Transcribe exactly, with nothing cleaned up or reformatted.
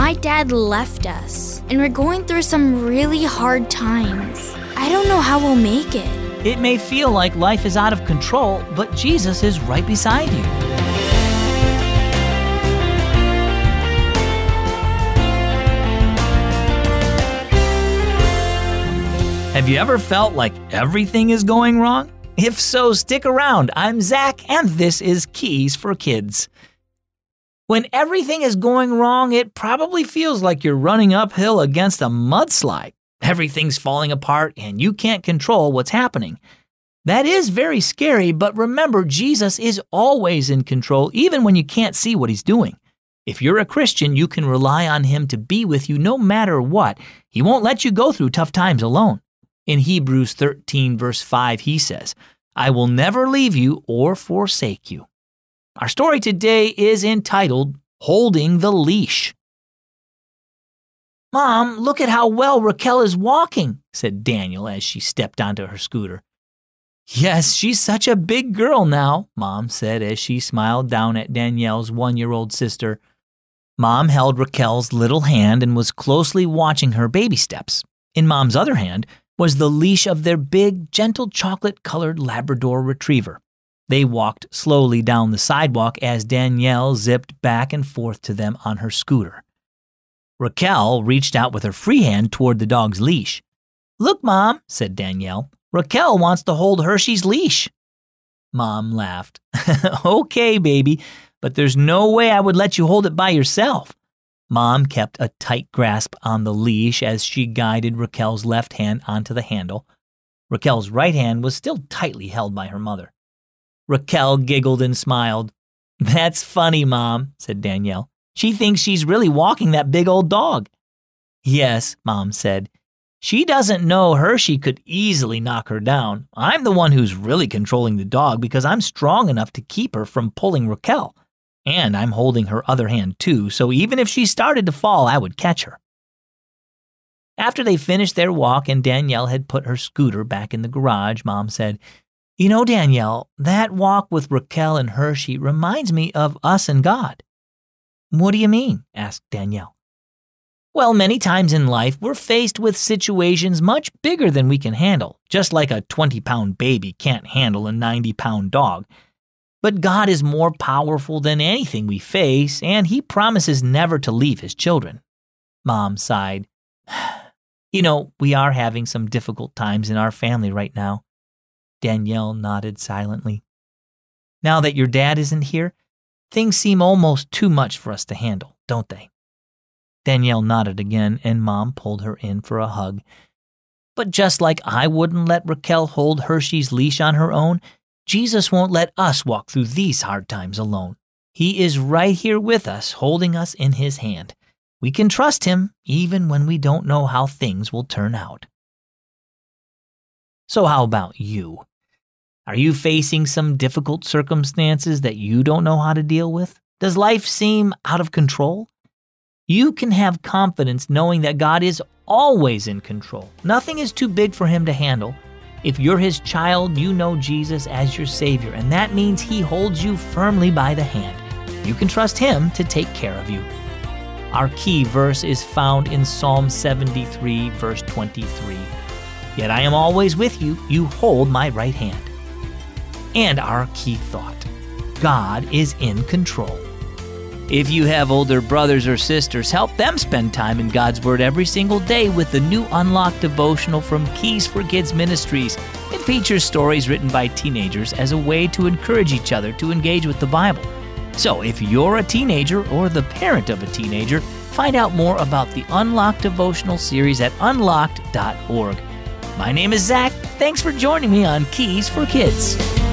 My dad left us, and we're going through some really hard times. I don't know how we'll make it. It may feel like life is out of control, but Jesus is right beside you. Have you ever felt like everything is going wrong? If so, stick around. I'm Zach, and this is Keys for Kids. When everything is going wrong, it probably feels like you're running uphill against a mudslide. Everything's falling apart, and you can't control what's happening. That is very scary, but remember, Jesus is always in control, even when you can't see what he's doing. If you're a Christian, you can rely on him to be with you no matter what. He won't let you go through tough times alone. In Hebrews thirteen, verse five, he says, "I will never leave you or forsake you." Our story today is entitled, Holding the Leash. "Mom, look at how well Raquel is walking," said Daniel as she stepped onto her scooter. "Yes, she's such a big girl now," Mom said as she smiled down at Danielle's one-year-old sister. Mom held Raquel's little hand and was closely watching her baby steps. In Mom's other hand was the leash of their big, gentle chocolate-colored Labrador retriever. They walked slowly down the sidewalk as Danielle zipped back and forth to them on her scooter. Raquel reached out with her free hand toward the dog's leash. "Look, Mom," said Danielle, "Raquel wants to hold Hershey's leash." Mom laughed. "Okay, baby, but there's no way I would let you hold it by yourself." Mom kept a tight grasp on the leash as she guided Raquel's left hand onto the handle. Raquel's right hand was still tightly held by her mother. Raquel giggled and smiled. "That's funny, Mom," said Danielle. "She thinks she's really walking that big old dog." "Yes," Mom said. "She doesn't know Hershey could easily knock her down. I'm the one who's really controlling the dog because I'm strong enough to keep her from pulling Raquel. And I'm holding her other hand too, so even if she started to fall, I would catch her." After they finished their walk and Danielle had put her scooter back in the garage, Mom said, "You know, Danielle, that walk with Raquel and Hershey reminds me of us and God." "What do you mean?" asked Danielle. "Well, many times in life, we're faced with situations much bigger than we can handle, just like a twenty-pound baby can't handle a ninety-pound dog. But God is more powerful than anything we face, and he promises never to leave his children." Mom sighed. "You know, we are having some difficult times in our family right now." Danielle nodded silently. "Now that your dad isn't here, things seem almost too much for us to handle, don't they?" Danielle nodded again, and Mom pulled her in for a hug. "But just like I wouldn't let Raquel hold Hershey's leash on her own, Jesus won't let us walk through these hard times alone. He is right here with us, holding us in his hand. We can trust him even when we don't know how things will turn out." So how about you? Are you facing some difficult circumstances that you don't know how to deal with? Does life seem out of control? You can have confidence knowing that God is always in control. Nothing is too big for him to handle. If you're his child, you know Jesus as your Savior, and that means he holds you firmly by the hand. You can trust him to take care of you. Our key verse is found in Psalm seventy-three, verse twenty-three. "Yet I am always with you, you hold my right hand." And our key thought, God is in control. If you have older brothers or sisters, help them spend time in God's Word every single day with the new Unlocked devotional from Keys for Kids Ministries. It features stories written by teenagers as a way to encourage each other to engage with the Bible. So if you're a teenager or the parent of a teenager, find out more about the Unlocked devotional series at unlocked dot org. My name is Zach. Thanks for joining me on Keys for Kids.